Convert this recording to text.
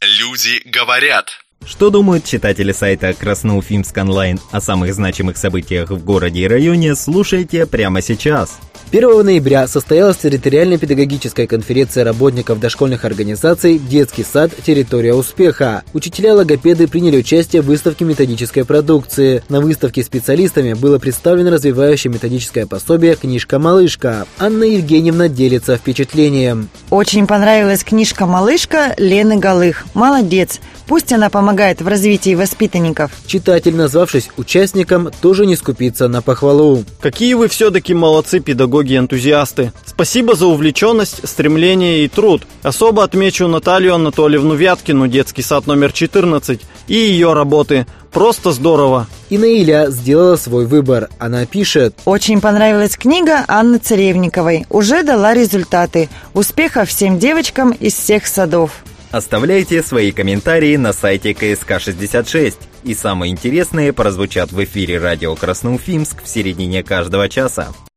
Люди говорят. Что думают читатели сайта Красноуфимск онлайн о самых значимых событиях в городе и районе, слушайте прямо сейчас. 1 ноября состоялась территориальная педагогическая конференция работников дошкольных организаций «Детский сад. Территория успеха». Учителя-логопеды приняли участие в выставке методической продукции. На выставке специалистами было представлено развивающее методическое пособие «Книжка Малышка». Анна Евгеньевна делится впечатлением. Очень понравилась книжка «Малышка» Лены Голых. Молодец. Пусть она помогает в развитии воспитанников. Читатель, назвавшись участником, тоже не скупится на похвалу. Какие вы все-таки молодцы, педагоги и энтузиасты. Спасибо за увлеченность, стремление и труд. Особо отмечу Наталью Анатольевну Вяткину, детский сад номер 14, и ее работы. Просто здорово. И Наиля сделала свой выбор. Она пишет: Очень понравилась книга Анны Царевниковой. Уже дала результаты. Успехов всем девочкам из всех садов. Оставляйте свои комментарии на сайте КСК-66. И самые интересные прозвучат в эфире радио Красноуфимск в середине каждого часа.